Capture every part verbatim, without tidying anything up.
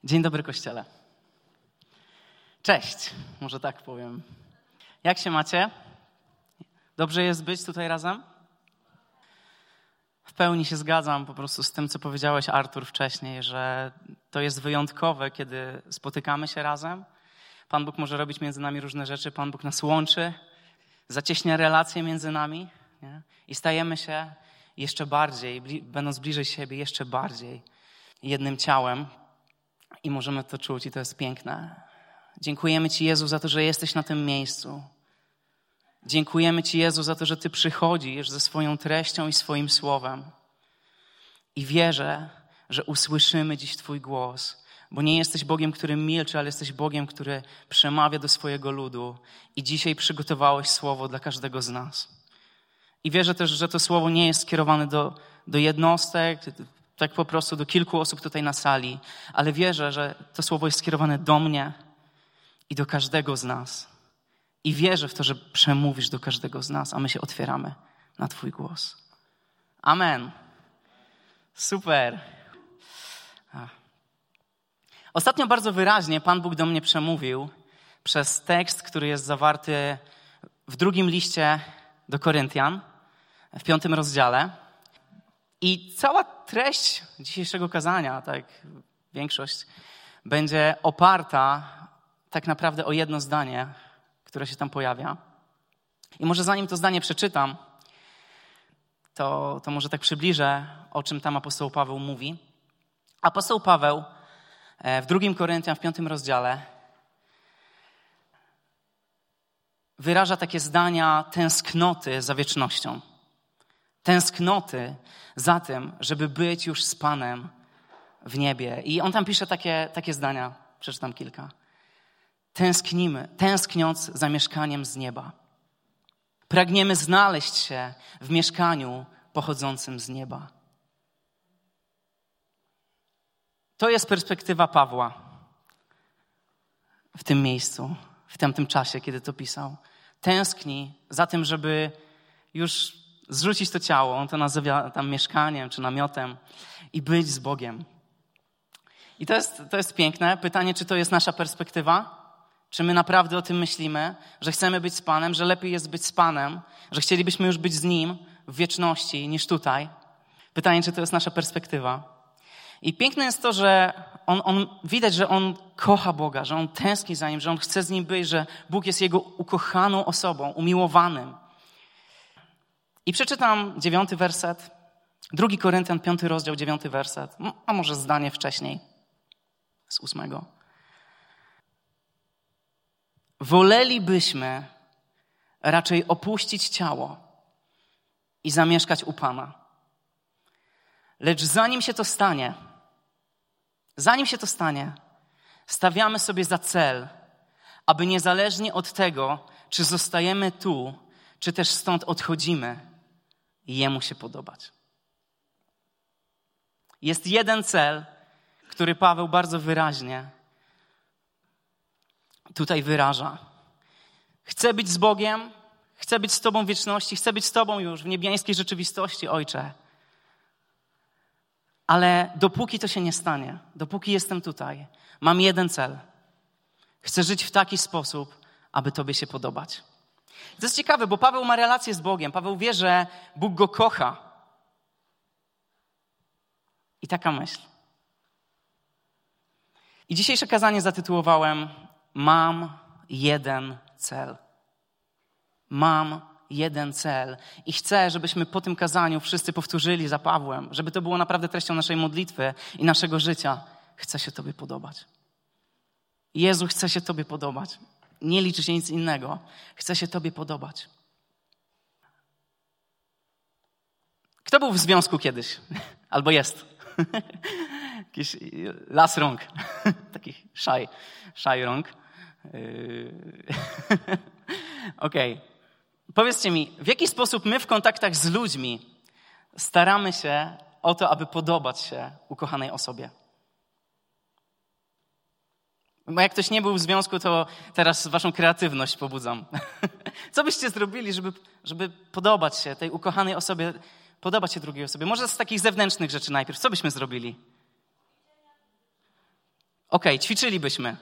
Dzień dobry, Kościele. Cześć, może tak powiem. Jak się macie? Dobrze jest być tutaj razem? W pełni się zgadzam po prostu z tym, co powiedziałeś, Artur, wcześniej, że to jest wyjątkowe, kiedy spotykamy się razem. Pan Bóg może robić między nami różne rzeczy, Pan Bóg nas łączy, zacieśnia relacje między nami, nie? I stajemy się jeszcze bardziej, bli- będąc bliżej siebie, jeszcze bardziej jednym ciałem i możemy to czuć i to jest piękne. Dziękujemy Ci, Jezu, za to, że jesteś na tym miejscu. Dziękujemy Ci, Jezu, za to, że Ty przychodzisz ze swoją treścią i swoim słowem. I wierzę, że usłyszymy dziś Twój głos, bo nie jesteś Bogiem, który milczy, ale jesteś Bogiem, który przemawia do swojego ludu i dzisiaj przygotowałeś słowo dla każdego z nas. I wierzę też, że to słowo nie jest skierowane do, do jednostek, tak po prostu do kilku osób tutaj na sali, ale wierzę, że to słowo jest skierowane do mnie i do każdego z nas. I wierzę w to, że przemówisz do każdego z nas, a my się otwieramy na Twój głos. Amen. Super. Ostatnio bardzo wyraźnie Pan Bóg do mnie przemówił przez tekst, który jest zawarty w drugim liście do Koryntian, w piątym rozdziale. I cała treść dzisiejszego kazania, tak większość, będzie oparta tak naprawdę o jedno zdanie, które się tam pojawia. I może zanim to zdanie przeczytam, to, to może tak przybliżę, o czym tam apostoł Paweł mówi. Apostoł Paweł w drugim Koryntian, w piątym rozdziale wyraża takie zdania tęsknoty za wiecznością. Tęsknoty za tym, żeby być już z Panem w niebie. I on tam pisze takie, takie zdania, przeczytam kilka. Tęsknimy, tęskniąc za mieszkaniem z nieba. Pragniemy znaleźć się w mieszkaniu pochodzącym z nieba. To jest perspektywa Pawła w tym miejscu, w tamtym czasie, kiedy to pisał. Tęskni za tym, żeby już zrzucić to ciało, on to nazywa tam mieszkaniem czy namiotem i być z Bogiem. I to jest, to jest piękne. Pytanie, czy to jest nasza perspektywa? Czy my naprawdę o tym myślimy, że chcemy być z Panem, że lepiej jest być z Panem, że chcielibyśmy już być z Nim w wieczności niż tutaj? Pytanie, czy to jest nasza perspektywa? I piękne jest to, że on, on widać, że on kocha Boga, że on tęskni za Nim, że on chce z Nim być, że Bóg jest jego ukochaną osobą, umiłowanym. I przeczytam dziewiąty werset, drugi Koryntian, piąty rozdział, dziewiąty werset, a może zdanie wcześniej, z ósmego. Wolelibyśmy raczej opuścić ciało i zamieszkać u Pana. Lecz zanim się to stanie, zanim się to stanie, stawiamy sobie za cel, aby niezależnie od tego, czy zostajemy tu, czy też stąd odchodzimy, Jemu się podobać. Jest jeden cel, który Paweł bardzo wyraźnie tutaj wyraża. Chcę być z Bogiem, chcę być z Tobą w wieczności, chcę być z Tobą już w niebiańskiej rzeczywistości, Ojcze. Ale dopóki to się nie stanie, dopóki jestem tutaj, mam jeden cel. Chcę żyć w taki sposób, aby Tobie się podobać. To jest ciekawe, bo Paweł ma relację z Bogiem. Paweł wie, że Bóg go kocha. I taka myśl. I dzisiejsze kazanie zatytułowałem Mam jeden cel. Mam jeden cel. I chcę, żebyśmy po tym kazaniu wszyscy powtórzyli za Pawłem, żeby to było naprawdę treścią naszej modlitwy i naszego życia. Chcę się Tobie podobać. Jezu, chcę się Tobie podobać. Nie liczy się nic innego. Chcę się Tobie podobać. Kto był w związku kiedyś? Albo jest? Jakiś las rąk. Takich szaj. Szaj rąk. Yy... Okej. Okay. Powiedzcie mi, w jaki sposób my w kontaktach z ludźmi staramy się o to, aby podobać się ukochanej osobie? Bo jak ktoś nie był w związku, to teraz waszą kreatywność pobudzam. Co byście zrobili, żeby, żeby podobać się tej ukochanej osobie, podobać się drugiej osobie? Może z takich zewnętrznych rzeczy najpierw. Co byśmy zrobili? Okej, ćwiczylibyśmy.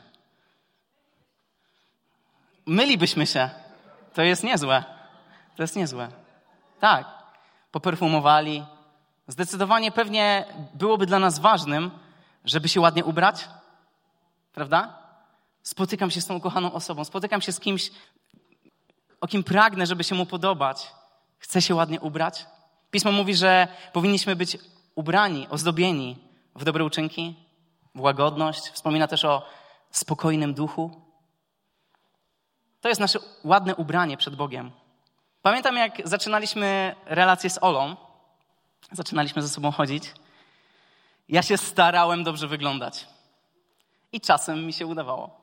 Mylibyśmy się. To jest niezłe. To jest niezłe. Tak. Poperfumowali. Zdecydowanie pewnie byłoby dla nas ważnym, żeby się ładnie ubrać. Prawda? Spotykam się z tą ukochaną osobą. Spotykam się z kimś, o kim pragnę, żeby się mu podobać. Chcę się ładnie ubrać. Pismo mówi, że powinniśmy być ubrani, ozdobieni w dobre uczynki, w łagodność. Wspomina też o spokojnym duchu. To jest nasze ładne ubranie przed Bogiem. Pamiętam, jak zaczynaliśmy relację z Olą, zaczynaliśmy ze sobą chodzić, ja się starałem dobrze wyglądać. I czasem mi się udawało.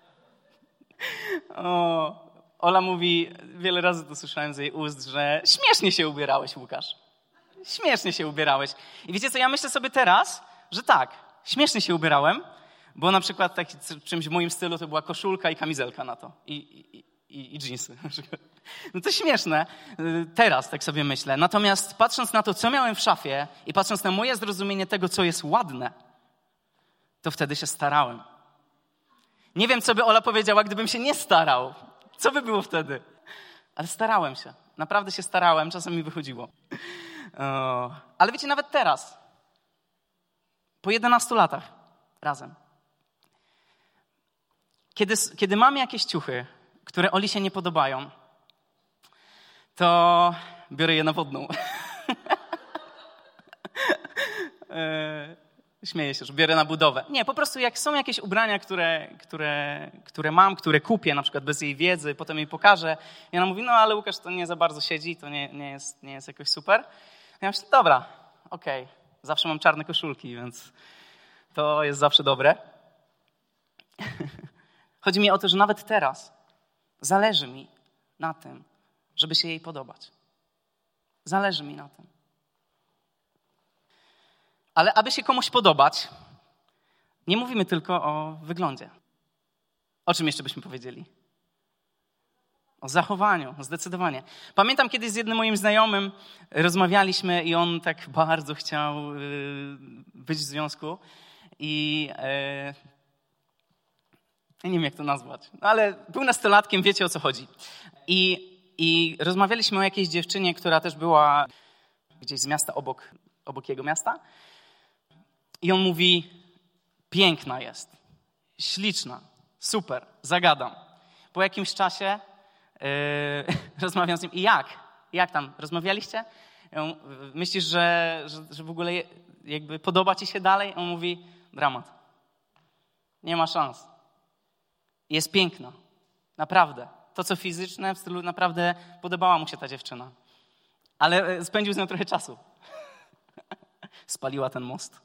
O, Ola mówi, wiele razy to słyszałem z jej ust, że śmiesznie się ubierałeś, Łukasz. Śmiesznie się ubierałeś. I wiecie co, ja myślę sobie teraz, że tak, śmiesznie się ubierałem, bo na przykład taki, czymś w moim stylu to była koszulka i kamizelka na to. I, i, i, i dżinsy. No to śmieszne. Teraz tak sobie myślę. Natomiast patrząc na to, co miałem w szafie i patrząc na moje zrozumienie tego, co jest ładne, to wtedy się starałem. Nie wiem, co by Ola powiedziała, gdybym się nie starał. Co by było wtedy? Ale starałem się. Naprawdę się starałem. Czasem mi wychodziło. O, ale wiecie, nawet teraz, po jedenastu latach razem, kiedy, kiedy mam jakieś ciuchy, które Oli się nie podobają, to biorę je na wodną. Śmieję się, że biorę na budowę. Nie, po prostu jak są jakieś ubrania, które, które, które mam, które kupię, na przykład bez jej wiedzy, potem jej pokażę, i ona mówi, no ale Łukasz, to nie za bardzo siedzi, to nie, nie, jest, nie jest jakoś super. Ja myślę, dobra, okej, okay. Zawsze mam czarne koszulki, więc to jest zawsze dobre. Chodzi mi o to, że nawet teraz zależy mi na tym, żeby się jej podobać. Zależy mi na tym. Ale aby się komuś podobać, nie mówimy tylko o wyglądzie. O czym jeszcze byśmy powiedzieli? O zachowaniu, zdecydowanie. Pamiętam kiedyś z jednym moim znajomym rozmawialiśmy i on tak bardzo chciał być w związku i ja nie wiem, jak to nazwać, no ale był nastolatkiem, wiecie, o co chodzi. I, i rozmawialiśmy o jakiejś dziewczynie, która też była gdzieś z miasta obok, obok jego miasta. I on mówi, piękna jest, śliczna, super, zagadam. Po jakimś czasie yy, rozmawiam z nim i jak? Jak tam? Rozmawialiście? On, myślisz, że, że, że w ogóle je, jakby podoba ci się dalej? On mówi, dramat. Nie ma szans. Jest piękna. Naprawdę. To, co fizyczne, w stylu naprawdę podobała mu się ta dziewczyna. Ale spędził z nią trochę czasu. Spaliła ten most.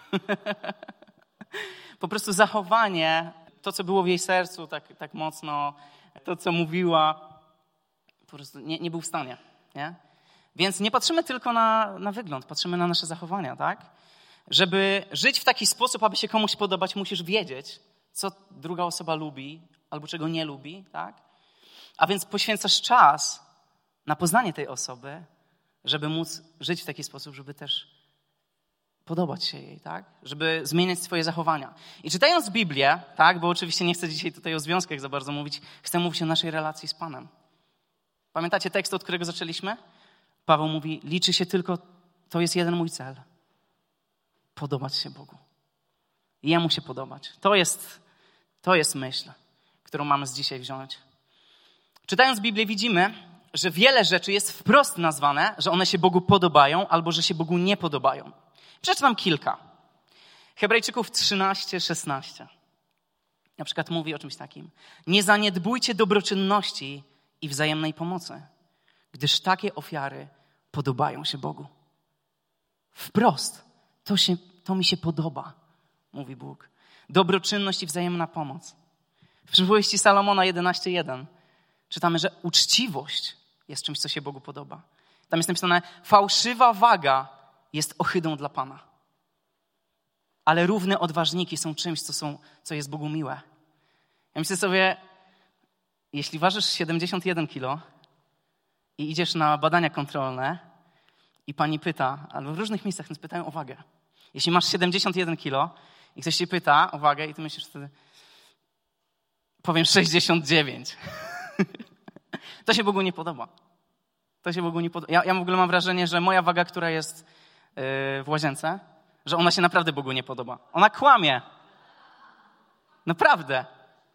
Po prostu zachowanie, to, co było w jej sercu tak, tak mocno, to, co mówiła, po prostu nie, nie był w stanie. Nie? Więc nie patrzymy tylko na, na wygląd, patrzymy na nasze zachowania, tak? Żeby żyć w taki sposób, aby się komuś podobać, musisz wiedzieć, co druga osoba lubi albo czego nie lubi, tak? A więc poświęcasz czas na poznanie tej osoby, żeby móc żyć w taki sposób, żeby też podobać się jej, tak? Żeby zmieniać swoje zachowania. I czytając Biblię, tak, bo oczywiście nie chcę dzisiaj tutaj o związkach za bardzo mówić, chcę mówić o naszej relacji z Panem. Pamiętacie tekst, od którego zaczęliśmy? Paweł mówi, liczy się tylko, to jest jeden mój cel. Podobać się Bogu. Jemu się podobać. To jest, to jest myśl, którą mamy z dzisiaj wziąć. Czytając Biblię widzimy, że wiele rzeczy jest wprost nazwane, że one się Bogu podobają albo że się Bogu nie podobają. Przeczytam kilka. Hebrajczyków trzynaście, szesnaście. Na przykład mówi o czymś takim. Nie zaniedbujcie dobroczynności i wzajemnej pomocy, gdyż takie ofiary podobają się Bogu. Wprost. To, się, to mi się podoba, mówi Bóg. Dobroczynność i wzajemna pomoc. W przypowieści Salomona jedenaście jeden czytamy, że uczciwość jest czymś, co się Bogu podoba. Tam jest napisane, fałszywa waga jest ohydą dla Pana. Ale równe odważniki są czymś, co, są, co jest Bogu miłe. Ja myślę sobie, jeśli ważysz siedemdziesiąt jeden kilo i idziesz na badania kontrolne i pani pyta, albo w różnych miejscach nas pytają o wagę. Jeśli masz siedemdziesiąt jeden kilo I ktoś się pyta o wagę i ty myślisz wtedy, powiem sześćdziesiąt dziewięć. To się Bogu nie podoba. To się Bogu nie podoba. Ja, ja w ogóle mam wrażenie, że moja waga, która jest yy, w łazience, że ona się naprawdę Bogu nie podoba. Ona kłamie. Naprawdę.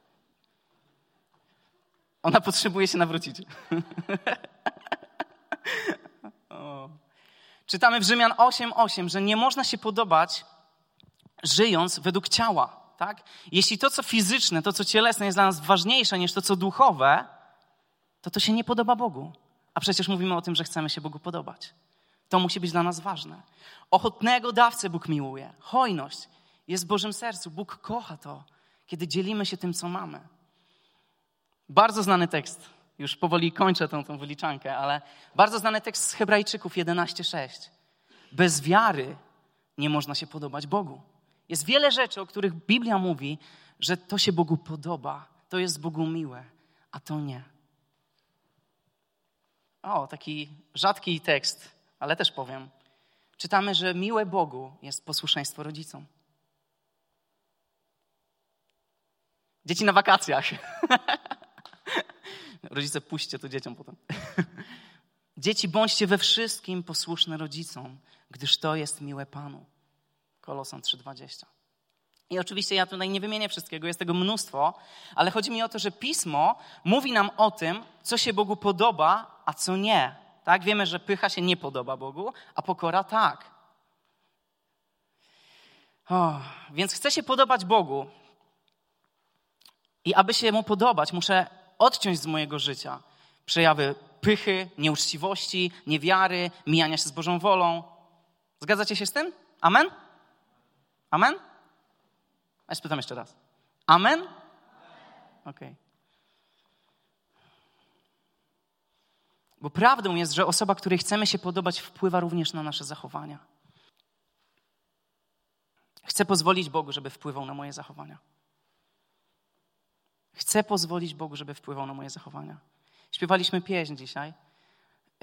Ona potrzebuje się nawrócić. O. Czytamy w Rzymian osiem osiem, że nie można się podobać żyjąc według ciała. Tak? Jeśli to, co fizyczne, to, co cielesne jest dla nas ważniejsze niż to, co duchowe, to to się nie podoba Bogu. A przecież mówimy o tym, że chcemy się Bogu podobać. To musi być dla nas ważne. Ochotnego dawcę Bóg miłuje. Hojność jest w Bożym sercu. Bóg kocha to, kiedy dzielimy się tym, co mamy. Bardzo znany tekst. Już powoli kończę tą, tą wyliczankę, ale bardzo znany tekst z Hebrajczyków jedenaście sześć. Bez wiary nie można się podobać Bogu. Jest wiele rzeczy, o których Biblia mówi, że to się Bogu podoba, to jest Bogu miłe, a to nie. O, taki rzadki tekst, ale też powiem. Czytamy, że miłe Bogu jest posłuszeństwo rodzicom. Dzieci na wakacjach. Rodzice, puśćcie to dzieciom potem. Dzieci, bądźcie we wszystkim posłuszne rodzicom, gdyż to jest miłe Panu. Kolosan trzy dwadzieścia. I oczywiście ja tutaj nie wymienię wszystkiego, jest tego mnóstwo, ale chodzi mi o to, że Pismo mówi nam o tym, co się Bogu podoba, a co nie. Tak? Wiemy, że pycha się nie podoba Bogu, a pokora tak. O, więc chcę się podobać Bogu. I aby się Mu podobać, muszę odciąć z mojego życia przejawy pychy, nieuczciwości, niewiary, mijania się z Bożą wolą. Zgadzacie się z tym? Amen? Amen? A ja spytam jeszcze raz. Amen? Okej. Okay. Bo prawdą jest, że osoba, której chcemy się podobać, wpływa również na nasze zachowania. Chcę pozwolić Bogu, żeby wpływał na moje zachowania. Chcę pozwolić Bogu, żeby wpływał na moje zachowania. Śpiewaliśmy pieśń dzisiaj. Yy...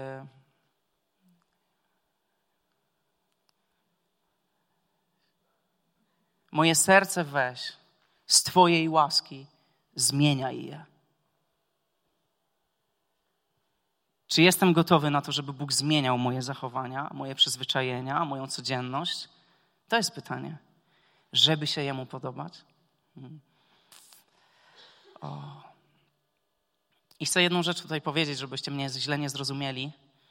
Moje serce weź, z Twojej łaski zmieniaj je. Czy jestem gotowy na to, żeby Bóg zmieniał moje zachowania, moje przyzwyczajenia, moją codzienność? To jest pytanie. Żeby się Jemu podobać. Hmm. O. I chcę jedną rzecz tutaj powiedzieć, żebyście mnie źle nie zrozumieli.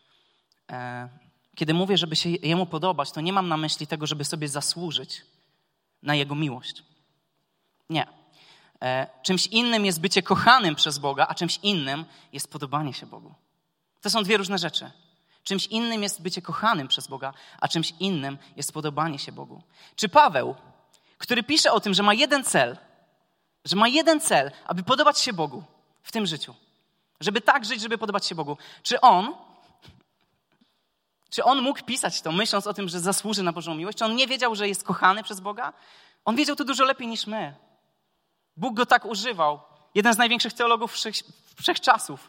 Kiedy mówię, żeby się Jemu podobać, to nie mam na myśli tego, żeby sobie zasłużyć na Jego miłość. Nie. Czymś innym jest bycie kochanym przez Boga, a czymś innym jest podobanie się Bogu. To są dwie różne rzeczy. Czymś innym jest bycie kochanym przez Boga, a czymś innym jest podobanie się Bogu. Czy Paweł, który pisze o tym, że ma jeden cel, że ma jeden cel, aby podobać się Bogu w tym życiu, żeby tak żyć, żeby podobać się Bogu, czy on, czy on mógł pisać to, myśląc o tym, że zasłuży na Bożą miłość? Czy on nie wiedział, że jest kochany przez Boga? On wiedział to dużo lepiej niż my. Bóg go tak używał. Jeden z największych teologów wszech, wszechczasów.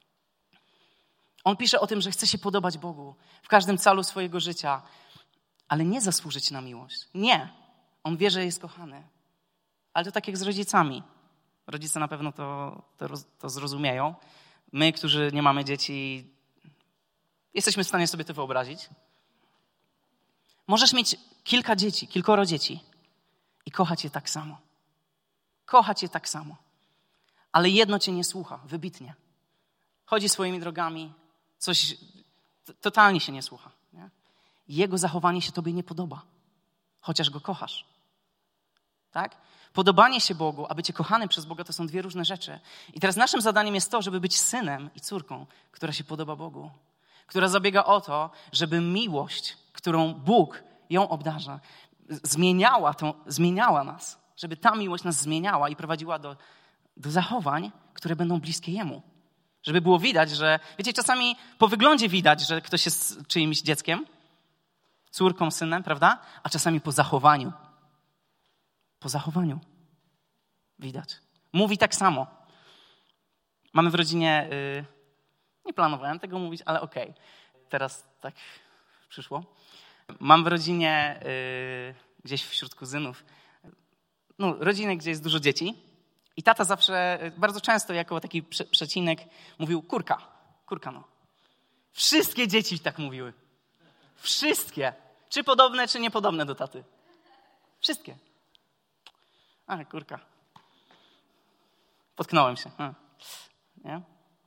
On pisze o tym, że chce się podobać Bogu w każdym calu swojego życia, ale nie zasłużyć na miłość. Nie. On wie, że jest kochany. Ale to tak jak z rodzicami. Rodzice na pewno to, to, to zrozumieją. My, którzy nie mamy dzieci, jesteśmy w stanie sobie to wyobrazić. Możesz mieć kilka dzieci, kilkoro dzieci i kochać je tak samo. Kochać je tak samo. Ale jedno cię nie słucha, wybitnie. Chodzi swoimi drogami, coś t- totalnie się nie słucha. Nie? Jego zachowanie się tobie nie podoba, chociaż go kochasz. Tak? Podobanie się Bogu, a bycie kochany przez Boga to są dwie różne rzeczy. I teraz naszym zadaniem jest to, żeby być synem i córką, która się podoba Bogu. Która zabiega o to, żeby miłość, którą Bóg ją obdarza, zmieniała, tą, zmieniała nas. Żeby ta miłość nas zmieniała i prowadziła do, do zachowań, które będą bliskie Jemu. Żeby było widać, że... Wiecie, czasami po wyglądzie widać, że ktoś jest czyimś dzieckiem, córką, synem, prawda? A czasami po zachowaniu. Po zachowaniu widać. Mówi tak samo. Mamy w rodzinie... Yy, nie planowałem tego mówić, ale okej. Okay. Teraz tak przyszło. Mam w rodzinie yy, gdzieś wśród kuzynów, no, rodziny, gdzie jest dużo dzieci. I tata zawsze, bardzo często jako taki prze, przecinek mówił kurka, kurka no. Wszystkie dzieci tak mówiły. Wszystkie. Czy podobne, czy niepodobne do taty. Wszystkie. A, kurka. Potknąłem się. A. Nie?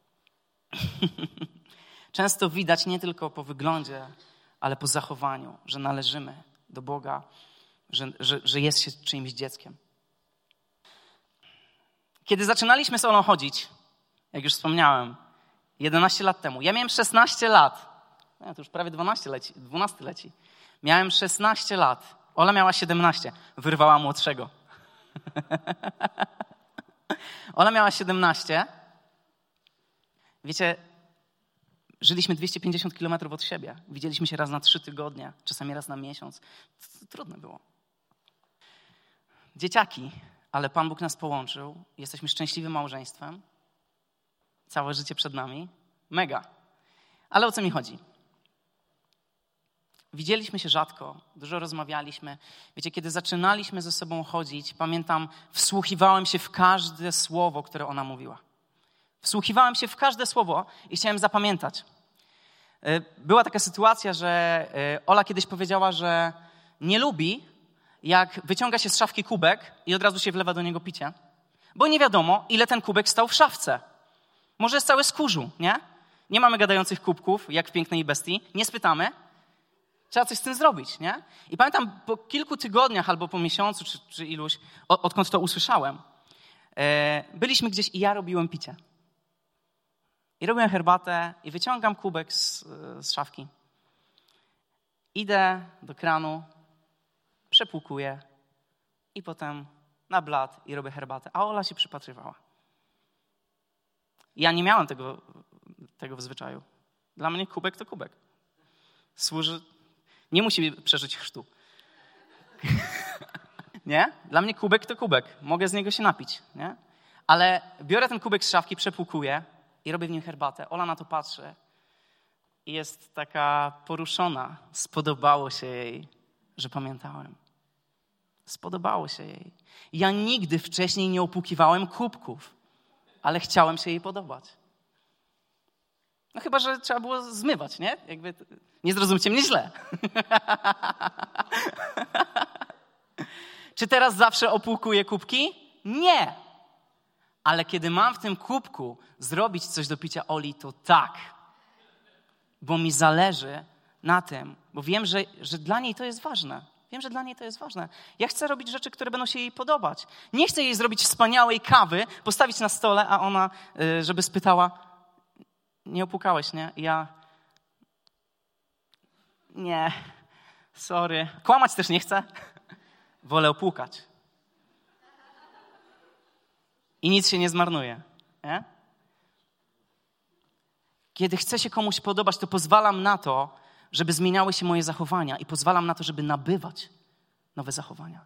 Często widać nie tylko po wyglądzie, ale po zachowaniu, że należymy do Boga, że, że, że jest się czyimś dzieckiem. Kiedy zaczynaliśmy z Olą chodzić, jak już wspomniałem, jedenaście lat temu, ja miałem szesnaście lat. Ja, to już prawie dwanaście leci, dwanaście leci. Miałem szesnaście lat. Ola miała siedemnaście. Wyrwała młodszego. Ola miała siedemnaście. Wiecie, żyliśmy dwieście pięćdziesiąt kilometrów od siebie. Widzieliśmy się raz na trzy tygodnie, czasami raz na miesiąc. Trudne było. Dzieciaki, ale Pan Bóg nas połączył. Jesteśmy szczęśliwym małżeństwem. Całe życie przed nami. Mega. Ale o co mi chodzi? Widzieliśmy się rzadko, dużo rozmawialiśmy. Wiecie, kiedy zaczynaliśmy ze sobą chodzić, pamiętam, wsłuchiwałem się w każde słowo, które ona mówiła. Wsłuchiwałem się w każde słowo i chciałem zapamiętać. Była taka sytuacja, że Ola kiedyś powiedziała, że nie lubi, jak wyciąga się z szafki kubek i od razu się wlewa do niego picie, bo nie wiadomo, ile ten kubek stał w szafce. Może jest cały z kurzu, nie? Nie mamy gadających kubków, jak w Pięknej Bestii. Nie spytamy. Trzeba coś z tym zrobić, nie? I pamiętam po kilku tygodniach albo po miesiącu, czy, czy iluś, od, odkąd to usłyszałem, e, byliśmy gdzieś i ja robiłem picie. I robiłem herbatę i wyciągam kubek z, z szafki. Idę do kranu, przepłukuję i potem na blat i robię herbatę. A Ola się przypatrywała. Ja nie miałem tego, tego w zwyczaju. Dla mnie kubek to kubek. Służy... Nie musi przeżyć chrztu. Nie? Dla mnie kubek to kubek. Mogę z niego się napić. Nie? Ale biorę ten kubek z szafki, przepłukuję i robię w nim herbatę. Ola na to patrzy i jest taka poruszona. Spodobało się jej, że pamiętałem. Spodobało się jej. Ja nigdy wcześniej nie opłukiwałem kubków, ale chciałem się jej podobać. No chyba, że trzeba było zmywać, nie? Jakby, nie zrozumcie mnie źle. Czy teraz zawsze opłukuję kubki? Nie. Ale kiedy mam w tym kubku zrobić coś do picia Oli, to tak. Bo mi zależy na tym, bo wiem, że, że dla niej to jest ważne. Wiem, że dla niej to jest ważne. Ja chcę robić rzeczy, które będą się jej podobać. Nie chcę jej zrobić wspaniałej kawy, postawić na stole, a ona, żeby spytała, nie opłukałeś, nie? Ja, nie, sorry. Kłamać też nie chcę. Wolę opłukać. I nic się nie zmarnuje, nie? Kiedy chcę się komuś podobać, to pozwalam na to, żeby zmieniały się moje zachowania i pozwalam na to, żeby nabywać nowe zachowania.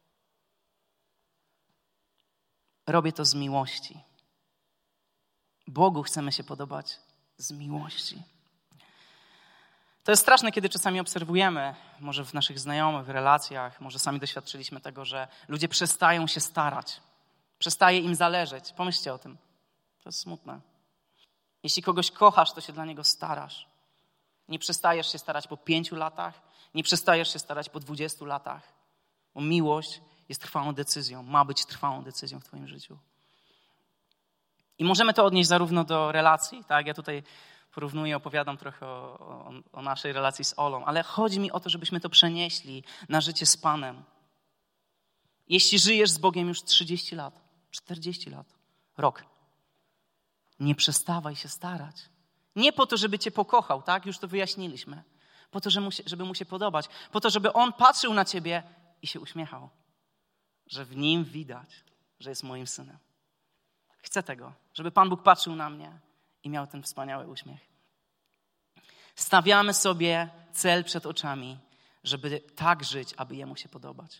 Robię to z miłości. Bogu chcemy się podobać z miłości. To jest straszne, kiedy czasami obserwujemy, może w naszych znajomych, w relacjach, może sami doświadczyliśmy tego, że ludzie przestają się starać. Przestaje im zależeć. Pomyślcie o tym. To jest smutne. Jeśli kogoś kochasz, to się dla niego starasz. Nie przestajesz się starać po pięciu latach, nie przestajesz się starać po dwudziestu latach. Bo miłość jest trwałą decyzją, ma być trwałą decyzją w twoim życiu. I możemy to odnieść zarówno do relacji, tak? Ja tutaj porównuję, opowiadam trochę o, o, o naszej relacji z Olą, ale chodzi mi o to, żebyśmy to przenieśli na życie z Panem. Jeśli żyjesz z Bogiem już trzydzieści lat, czterdzieści lat, rok, nie przestawaj się starać. Nie po to, żeby cię pokochał, tak? Już to wyjaśniliśmy. Po to, żeby mu się podobać. Po to, żeby on patrzył na ciebie i się uśmiechał. Że w nim widać, że jest moim synem. Chcę tego, żeby Pan Bóg patrzył na mnie i miał ten wspaniały uśmiech. Stawiamy sobie cel przed oczami, żeby tak żyć, aby Jemu się podobać.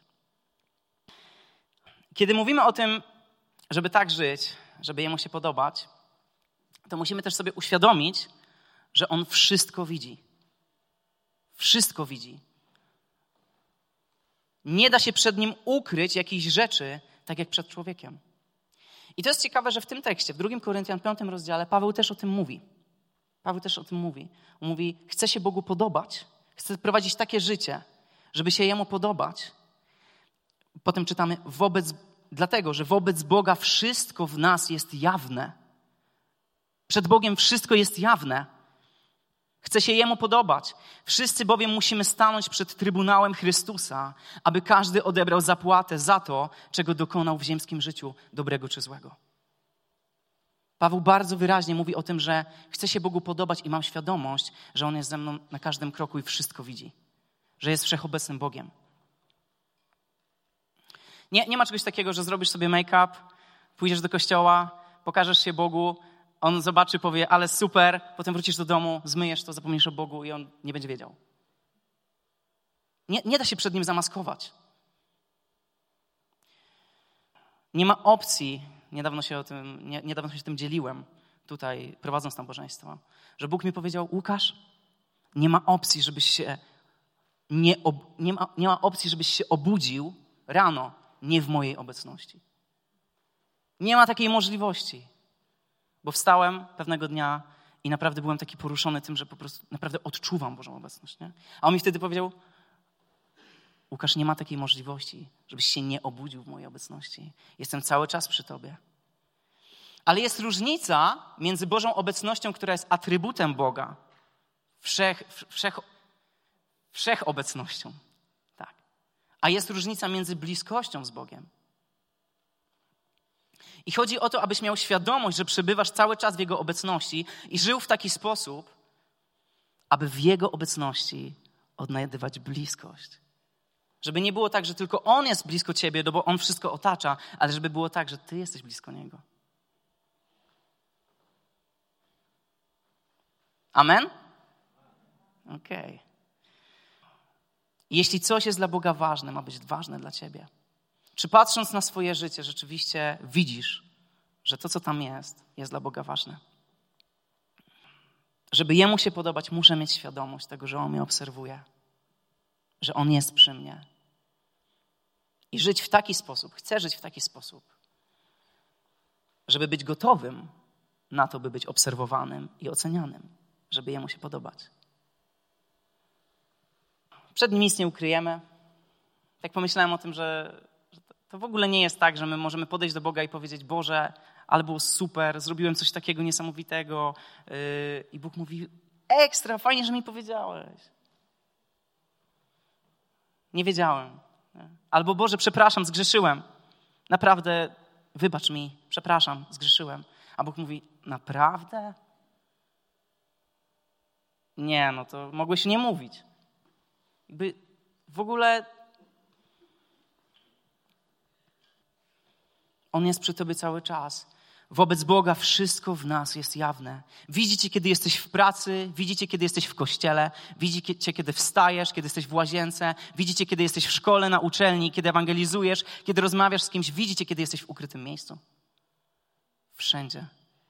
Kiedy mówimy o tym, żeby tak żyć, żeby Jemu się podobać, to musimy też sobie uświadomić, że On wszystko widzi. Wszystko widzi. Nie da się przed nim ukryć jakichś rzeczy, tak jak przed człowiekiem. I to jest ciekawe, że w tym tekście, w drugim Koryntian piątym rozdziale, Paweł też o tym mówi. Paweł też o tym mówi. On mówi, chce się Bogu podobać, chce prowadzić takie życie, żeby się Jemu podobać. Potem czytamy, wobec, dlatego, że wobec Boga wszystko w nas jest jawne. Przed Bogiem wszystko jest jawne. Chce się Jemu podobać. Wszyscy bowiem musimy stanąć przed Trybunałem Chrystusa, aby każdy odebrał zapłatę za to, czego dokonał w ziemskim życiu, dobrego czy złego. Paweł bardzo wyraźnie mówi o tym, że chce się Bogu podobać i mam świadomość, że On jest ze mną na każdym kroku i wszystko widzi. Że jest wszechobecnym Bogiem. Nie, nie ma czegoś takiego, że zrobisz sobie make-up, pójdziesz do kościoła, pokażesz się Bogu, On zobaczy, powie, ale super, potem wrócisz do domu, zmyjesz to, zapomnisz o Bogu i On nie będzie wiedział. Nie, nie da się przed Nim zamaskować. Nie ma opcji, niedawno się o tym, nie, niedawno się tym dzieliłem, tutaj prowadząc nabożeństwo, że Bóg mi powiedział, Łukasz, nie ma opcji, żebyś się nie, ob, nie, ma, nie ma opcji, żebyś się obudził rano, nie w mojej obecności. Nie ma takiej możliwości. Bo wstałem pewnego dnia i naprawdę byłem taki poruszony tym, że po prostu naprawdę odczuwam Bożą obecność. Nie? A on mi wtedy powiedział, Łukasz, nie ma takiej możliwości, żebyś się nie obudził w mojej obecności. Jestem cały czas przy tobie. Ale jest różnica między Bożą obecnością, która jest atrybutem Boga, wszech, wszech, wszechobecnością. Tak. A jest różnica między bliskością z Bogiem. I chodzi o to, abyś miał świadomość, że przebywasz cały czas w Jego obecności i żył w taki sposób, aby w Jego obecności odnajdywać bliskość. Żeby nie było tak, że tylko On jest blisko ciebie, no bo On wszystko otacza, ale żeby było tak, że ty jesteś blisko Niego. Amen? Okej. Okay. Jeśli coś jest dla Boga ważne, ma być ważne dla ciebie. Czy patrząc na swoje życie rzeczywiście widzisz, że to, co tam jest, jest dla Boga ważne? Żeby Jemu się podobać, muszę mieć świadomość tego, że On mnie obserwuje, że On jest przy mnie. I żyć w taki sposób, chcę żyć w taki sposób, żeby być gotowym na to, by być obserwowanym i ocenianym, żeby Jemu się podobać. Przed Nim nic nie ukryjemy. Tak pomyślałem o tym, że to w ogóle nie jest tak, że my możemy podejść do Boga i powiedzieć, Boże, ale było super, zrobiłem coś takiego niesamowitego. Yy, I Bóg mówi, ekstra, fajnie, że mi powiedziałeś. Nie wiedziałem. Nie? Albo Boże, przepraszam, zgrzeszyłem. Naprawdę, wybacz mi, przepraszam, zgrzeszyłem. A Bóg mówi, naprawdę? Nie, no to mogłeś nie mówić. Jakby w ogóle On jest przy tobie cały czas. Wobec Boga wszystko w nas jest jawne. Widzicie, kiedy jesteś w pracy, widzicie, kiedy jesteś w kościele, widzicie, kiedy wstajesz, kiedy jesteś w łazience, widzicie, kiedy jesteś w szkole, na uczelni, kiedy ewangelizujesz, kiedy rozmawiasz z kimś, widzicie, kiedy jesteś w ukrytym miejscu. Wszędzie.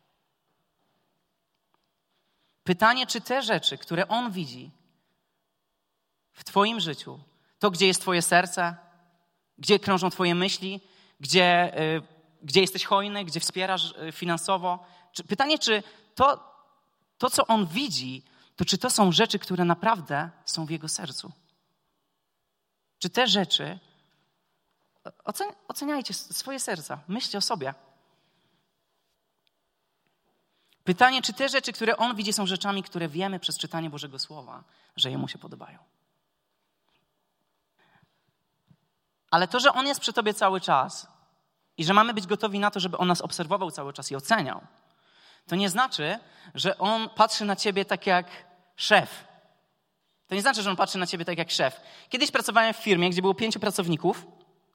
Pytanie, czy te rzeczy, które On widzi w twoim życiu, to gdzie jest twoje serce, gdzie krążą twoje myśli, gdzie, yy, gdzie jesteś hojny, gdzie wspierasz finansowo. Czy, pytanie, czy to, to, co On widzi, to czy to są rzeczy, które naprawdę są w Jego sercu? Czy te rzeczy, ocen, oceniajcie swoje serca, myślcie o sobie. Pytanie, czy te rzeczy, które On widzi, są rzeczami, które wiemy przez czytanie Bożego Słowa, że Jemu się podobają. Ale to, że On jest przy tobie cały czas i że mamy być gotowi na to, żeby On nas obserwował cały czas i oceniał, to nie znaczy, że On patrzy na ciebie tak jak szef. To nie znaczy, że On patrzy na ciebie tak jak szef. Kiedyś pracowałem w firmie, gdzie było pięciu pracowników.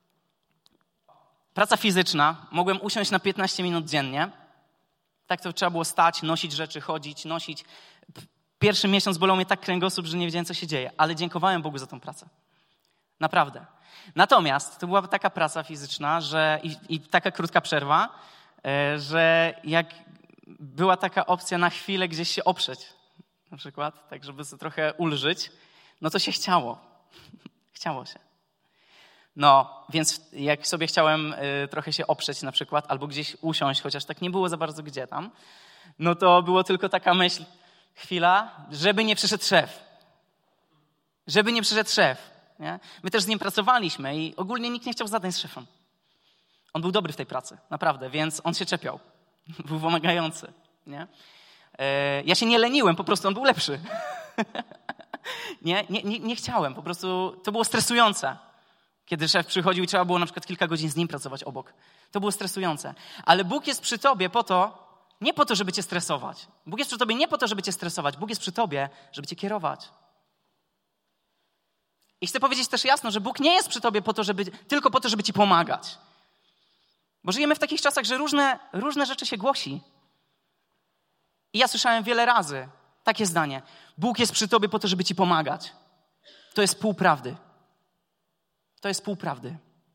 Praca fizyczna. Mogłem usiąść na piętnaście minut dziennie. Tak to trzeba było stać, nosić rzeczy, chodzić, nosić. Pierwszy miesiąc bolał mnie tak kręgosłup, że nie wiedziałem, co się dzieje. Ale dziękowałem Bogu za tą pracę. Naprawdę. Natomiast to była taka praca fizyczna, że i, i taka krótka przerwa, że jak była taka opcja na chwilę gdzieś się oprzeć, na przykład, tak żeby sobie trochę ulżyć, no to się chciało. Chciało się. No, więc jak sobie chciałem y, trochę się oprzeć na przykład, albo gdzieś usiąść, chociaż tak nie było za bardzo gdzie tam, no to było tylko taka myśl, chwila, żeby nie przyszedł szef. Żeby nie przyszedł szef. Nie? My też z nim pracowaliśmy i ogólnie nikt nie chciał zadać z szefem. On był dobry w tej pracy, naprawdę, więc on się czepiał. Był wymagający. Nie? E, ja się nie leniłem, po prostu on był lepszy. nie, nie, nie, nie chciałem, po prostu to było stresujące. Kiedy szef przychodził i trzeba było na przykład kilka godzin z nim pracować obok. To było stresujące. Ale Bóg jest przy tobie po to, nie po to, żeby cię stresować. Bóg jest przy tobie nie po to, żeby cię stresować. Bóg jest przy tobie, żeby cię kierować. I chcę powiedzieć też jasno, że Bóg nie jest przy tobie po to, żeby, tylko po to, żeby ci pomagać. Bo żyjemy w takich czasach, że różne, różne rzeczy się głosi. I ja słyszałem wiele razy takie zdanie. Bóg jest przy tobie po to, żeby ci pomagać. To jest pół prawdy. To jest pół prawdy.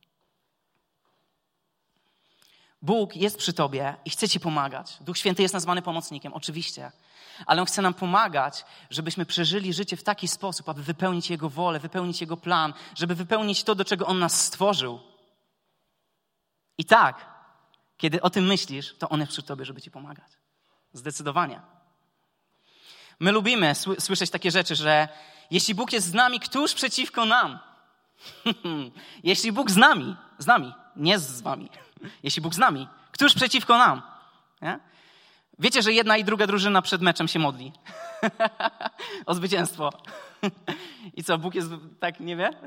Bóg jest przy tobie i chce ci pomagać. Duch Święty jest nazwany pomocnikiem, oczywiście. Ale On chce nam pomagać, żebyśmy przeżyli życie w taki sposób, aby wypełnić Jego wolę, wypełnić Jego plan, żeby wypełnić to, do czego On nas stworzył. I tak, kiedy o tym myślisz, to On jest przy tobie, żeby ci pomagać. Zdecydowanie. My lubimy sły- słyszeć takie rzeczy, że jeśli Bóg jest z nami, któż przeciwko nam? Jeśli Bóg z nami, z nami, nie z wami. Jeśli Bóg z nami, któż przeciwko nam? Nie? Wiecie, że jedna i druga drużyna przed meczem się modli o zwycięstwo. I co, Bóg jest tak, nie wie?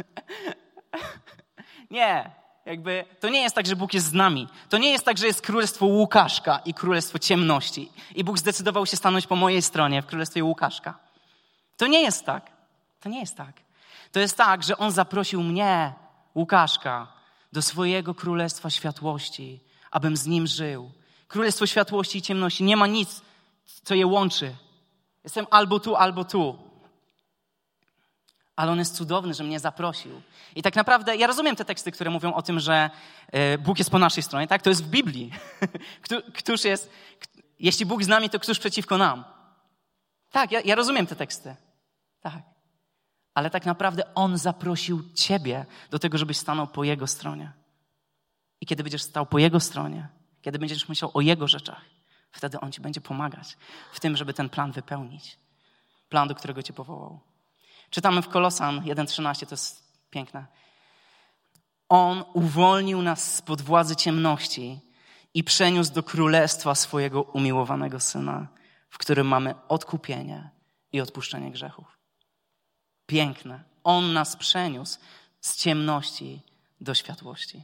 Nie, jakby to nie jest tak, że Bóg jest z nami. To nie jest tak, że jest królestwo Łukaszka i królestwo ciemności. I Bóg zdecydował się stanąć po mojej stronie w królestwie Łukaszka. To nie jest tak. To nie jest tak. To jest tak, że On zaprosił mnie, Łukaszka, do swojego królestwa światłości, abym z Nim żył. Królestwo światłości i ciemności. Nie ma nic, co je łączy. Jestem albo tu, albo tu. Ale On jest cudowny, że mnie zaprosił. I tak naprawdę ja rozumiem te teksty, które mówią o tym, że Bóg jest po naszej stronie. Tak, to jest w Biblii. Któż jest, jeśli Bóg z nami, to któż przeciwko nam? Tak, ja, ja rozumiem te teksty. Tak. Ale tak naprawdę On zaprosił ciebie do tego, żebyś stanął po Jego stronie. I kiedy będziesz stał po Jego stronie, kiedy będziesz myślał o Jego rzeczach, wtedy On ci będzie pomagać w tym, żeby ten plan wypełnić. Plan, do którego cię powołał. Czytamy w Kolosan jeden trzynaście, to jest piękne. On uwolnił nas spod władzy ciemności i przeniósł do królestwa swojego umiłowanego Syna, w którym mamy odkupienie i odpuszczenie grzechów. Piękne. On nas przeniósł z ciemności do światłości.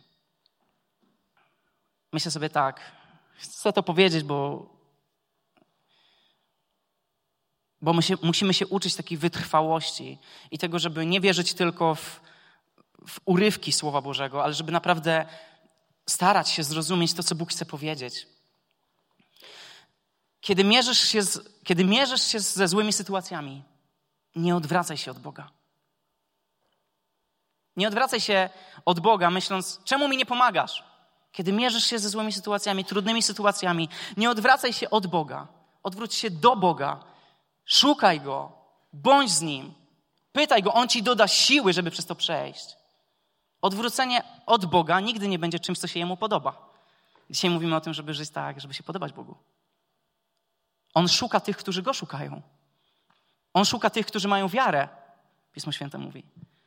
Myślę sobie tak, chcę to powiedzieć, bo, bo my się, musimy się uczyć takiej wytrwałości i tego, żeby nie wierzyć tylko w, w urywki Słowa Bożego, ale żeby naprawdę starać się zrozumieć to, co Bóg chce powiedzieć. Kiedy mierzysz się, z, kiedy mierzysz się ze złymi sytuacjami, nie odwracaj się od Boga. Nie odwracaj się od Boga, myśląc, czemu mi nie pomagasz? Kiedy mierzysz się ze złymi sytuacjami, trudnymi sytuacjami, nie odwracaj się od Boga. Odwróć się do Boga. Szukaj Go. Bądź z Nim. Pytaj Go. On ci doda siły, żeby przez to przejść. Odwrócenie od Boga nigdy nie będzie czymś, co się Jemu podoba. Dzisiaj mówimy o tym, żeby żyć tak, żeby się podobać Bogu. On szuka tych, którzy Go szukają. On szuka tych, którzy mają wiarę. Pismo Święte mówi.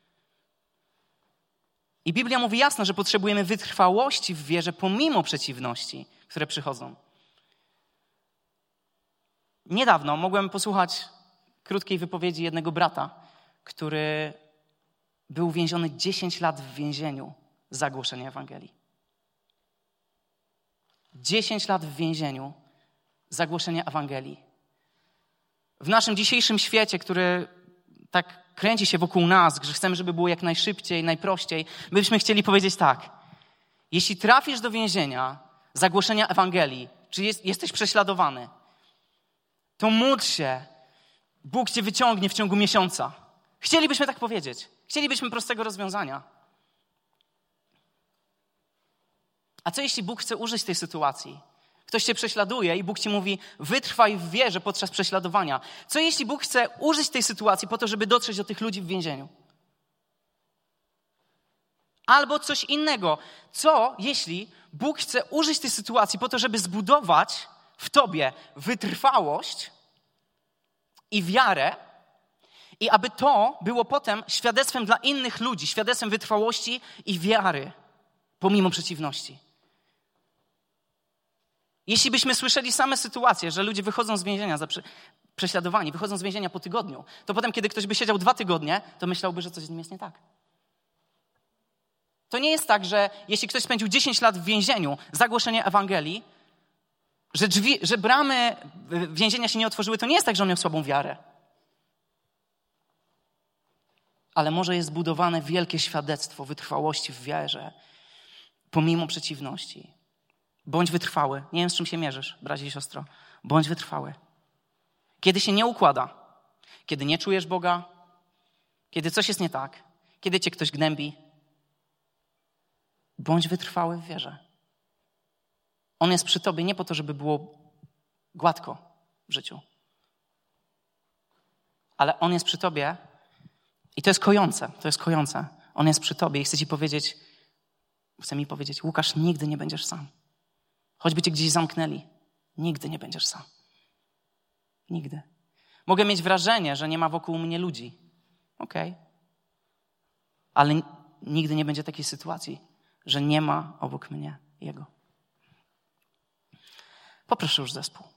I Biblia mówi jasno, że potrzebujemy wytrwałości w wierze pomimo przeciwności, które przychodzą. Niedawno mogłem posłuchać krótkiej wypowiedzi jednego brata, który był więziony dziesięć lat w więzieniu za głoszenie Ewangelii. dziesięć lat w więzieniu za głoszenie Ewangelii. W naszym dzisiejszym świecie, który tak kręci się wokół nas, że chcemy, żeby było jak najszybciej, najprościej, my byśmy chcieli powiedzieć tak. Jeśli trafisz do więzienia za głoszenie Ewangelii, czy jest, jesteś prześladowany, to módl się, Bóg cię wyciągnie w ciągu miesiąca. Chcielibyśmy tak powiedzieć. Chcielibyśmy prostego rozwiązania. A co jeśli Bóg chce użyć tej sytuacji? Ktoś cię prześladuje i Bóg ci mówi, wytrwaj w wierze podczas prześladowania. Co jeśli Bóg chce użyć tej sytuacji po to, żeby dotrzeć do tych ludzi w więzieniu? Albo coś innego. Co, jeśli Bóg chce użyć tej sytuacji po to, żeby zbudować w tobie wytrwałość i wiarę i aby to było potem świadectwem dla innych ludzi, świadectwem wytrwałości i wiary, pomimo przeciwności. Jeśli byśmy słyszeli same sytuacje, że ludzie wychodzą z więzienia za prze, prześladowani, wychodzą z więzienia po tygodniu, to potem, kiedy ktoś by siedział dwa tygodnie, to myślałby, że coś z nim jest nie tak. To nie jest tak, że jeśli ktoś spędził dziesięć lat w więzieniu za głoszenie Ewangelii, że, drzwi, że bramy więzienia się nie otworzyły, to nie jest tak, że on miał słabą wiarę. Ale może jest zbudowane wielkie świadectwo wytrwałości w wierze, pomimo przeciwności. Bądź wytrwały. Nie wiem, z czym się mierzysz, bracie i siostro. Bądź wytrwały. Kiedy się nie układa, kiedy nie czujesz Boga, kiedy coś jest nie tak, kiedy cię ktoś gnębi, bądź wytrwały w wierze. On jest przy tobie nie po to, żeby było gładko w życiu. Ale On jest przy tobie i to jest kojące, to jest kojące. On jest przy tobie i chce ci powiedzieć, chce mi powiedzieć, Łukasz, nigdy nie będziesz sam. Choćby cię gdzieś zamknęli, nigdy nie będziesz sam. Nigdy. Mogę mieć wrażenie, że nie ma wokół mnie ludzi. Okej. Okay. Ale nigdy nie będzie takiej sytuacji, że nie ma obok mnie Jego. Poproszę już zespół.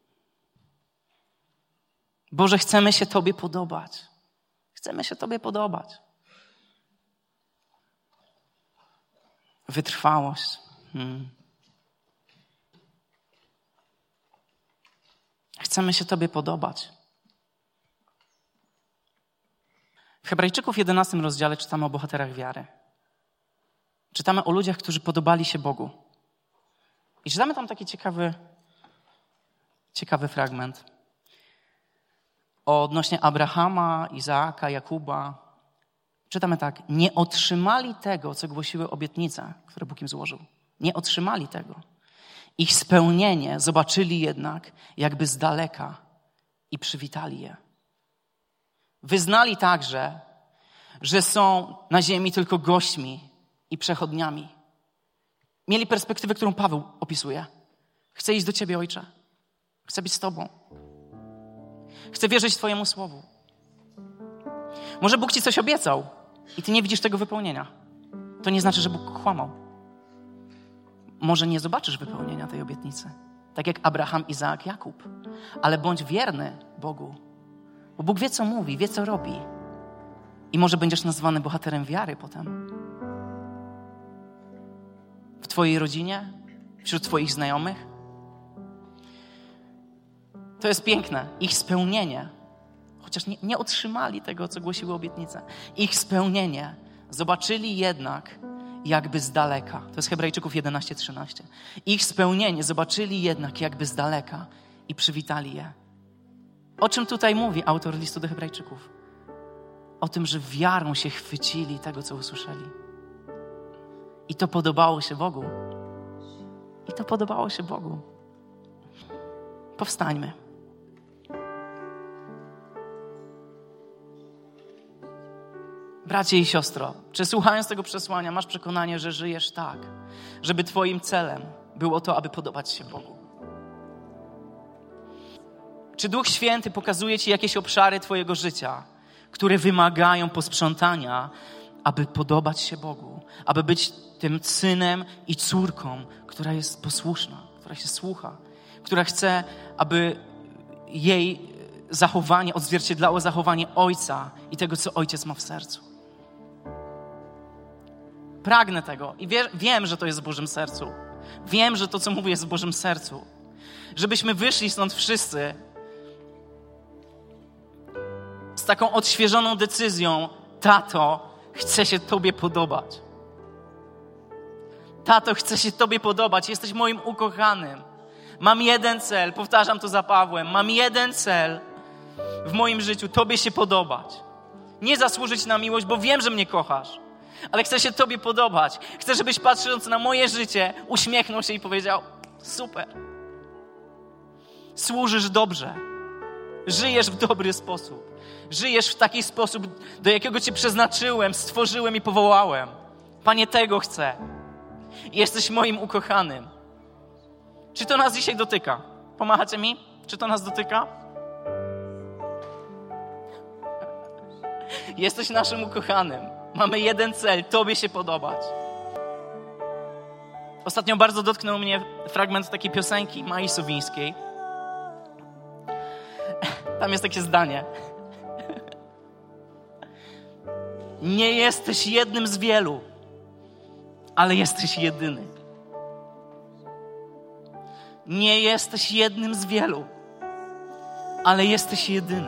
Boże, chcemy się Tobie podobać. Chcemy się Tobie podobać. Wytrwałość. Hmm. Chcemy się Tobie podobać. W Hebrajczyków jedenastym rozdziale czytamy o bohaterach wiary. Czytamy o ludziach, którzy podobali się Bogu. I czytamy tam taki ciekawy, ciekawy fragment odnośnie Abrahama, Izaaka, Jakuba. Czytamy tak. Nie otrzymali tego, co głosiły obietnice, które Bóg im złożył. Nie otrzymali tego. Ich spełnienie zobaczyli jednak jakby z daleka i przywitali je. Wyznali także, że są na ziemi tylko gośćmi i przechodniami. Mieli perspektywę, którą Paweł opisuje. Chcę iść do Ciebie, Ojcze. Chcę być z Tobą. Chcę wierzyć Twojemu słowu. Może Bóg Ci coś obiecał i Ty nie widzisz tego wypełnienia. To nie znaczy, że Bóg kłamał. Może nie zobaczysz wypełnienia tej obietnicy. Tak jak Abraham, Izaak, Jakub. Ale bądź wierny Bogu. Bo Bóg wie, co mówi, wie, co robi. I może będziesz nazwany bohaterem wiary potem. W Twojej rodzinie, wśród Twoich znajomych. To jest piękne. Ich spełnienie, chociaż nie, nie otrzymali tego, co głosiły obietnice. Ich spełnienie zobaczyli jednak jakby z daleka. To jest Hebrajczyków jedenaście trzynaście. Ich spełnienie zobaczyli jednak jakby z daleka i przywitali je. O czym tutaj mówi autor listu do Hebrajczyków? O tym, że wiarą się chwycili tego, co usłyszeli. I to podobało się Bogu. I to podobało się Bogu. Powstańmy. Bracie i siostro, czy słuchając tego przesłania masz przekonanie, że żyjesz tak, żeby Twoim celem było to, aby podobać się Bogu? Czy Duch Święty pokazuje Ci jakieś obszary Twojego życia, które wymagają posprzątania, aby podobać się Bogu, aby być tym synem i córką, która jest posłuszna, która się słucha, która chce, aby jej zachowanie odzwierciedlało zachowanie Ojca i tego, co Ojciec ma w sercu? Pragnę tego i wie, wiem, że to jest w Bożym sercu. Wiem, że to, co mówię, jest w Bożym sercu. Żebyśmy wyszli stąd wszyscy z taką odświeżoną decyzją: tato, chcę się Tobie podobać. Tato, chcę się Tobie podobać. Jesteś moim ukochanym. Mam jeden cel, powtarzam to za Pawłem. Mam jeden cel w moim życiu: Tobie się podobać. Nie zasłużyć na miłość, bo wiem, że mnie kochasz. Ale chcę się Tobie podobać. Chcę, żebyś patrząc na moje życie uśmiechnął się i powiedział: super. Służysz dobrze. Żyjesz w dobry sposób. Żyjesz w taki sposób, do jakiego Cię przeznaczyłem, stworzyłem i powołałem. Panie, tego chcę. Jesteś moim ukochanym. Czy to nas dzisiaj dotyka? Pomachacie mi? Czy to nas dotyka? Jesteś naszym ukochanym. Mamy jeden cel, Tobie się podobać. Ostatnio bardzo dotknął mnie fragment takiej piosenki Mai Sowińskiej. Tam jest takie zdanie. Nie jesteś jednym z wielu, ale jesteś jedyny. Nie jesteś jednym z wielu, ale jesteś jedyny.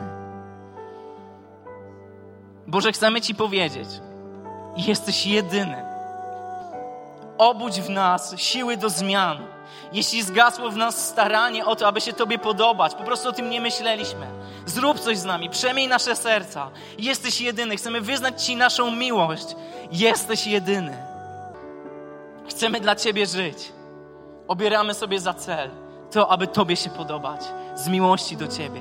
Boże, chcemy Ci powiedzieć, jesteś jedyny. Obudź w nas siły do zmian. Jeśli zgasło w nas staranie o to, aby się Tobie podobać, po prostu o tym nie myśleliśmy. Zrób coś z nami, przemień nasze serca. Jesteś jedyny, chcemy wyznać Ci naszą miłość. Jesteś jedyny. Chcemy dla Ciebie żyć. Obieramy sobie za cel to, aby Tobie się podobać. Z miłości do Ciebie.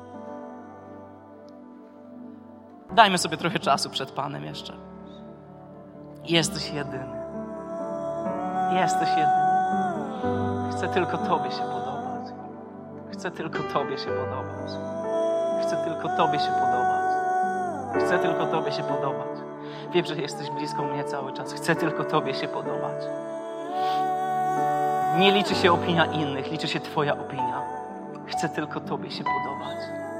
Dajmy sobie trochę czasu przed Panem jeszcze. Jesteś jedyny. Jesteś jedyny. Chcę tylko Tobie się podobać. Chcę tylko Tobie się podobać. Chcę tylko Tobie się podobać. Chcę tylko Tobie się podobać. Wiem, że jesteś blisko mnie cały czas. Chcę tylko Tobie się podobać. Nie liczy się opinia innych, liczy się Twoja opinia. Chcę tylko Tobie się podobać.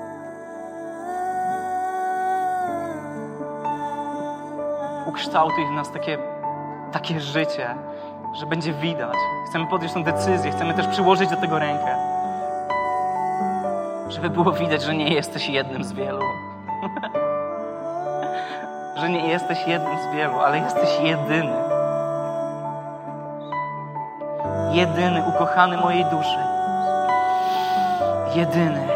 Ukształtuj w nas takie, takie życie, że będzie widać. Chcemy podjąć tę decyzję, chcemy też przyłożyć do tego rękę. Żeby było widać, że nie jesteś jednym z wielu. Że nie jesteś jednym z wielu, ale jesteś jedyny. Jedyny, ukochany mojej duszy. Jedyny.